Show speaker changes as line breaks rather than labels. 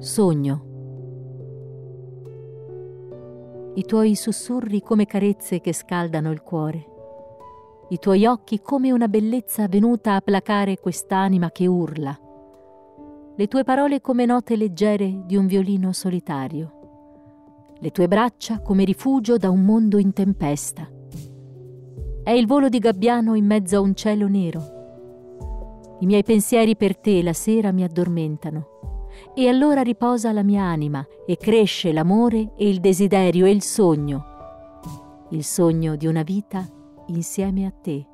Sogno. I tuoi sussurri come carezze che scaldano il cuore. I tuoi occhi come una bellezza venuta a placare quest'anima che urla. Le tue parole come note leggere di un violino solitario. Le tue braccia come rifugio da un mondo in tempesta. È il volo di gabbiano in mezzo a un cielo nero. I miei pensieri per te la sera mi addormentano. E allora riposa la mia anima e cresce l'amore e il desiderio e il sogno di una vita insieme a te.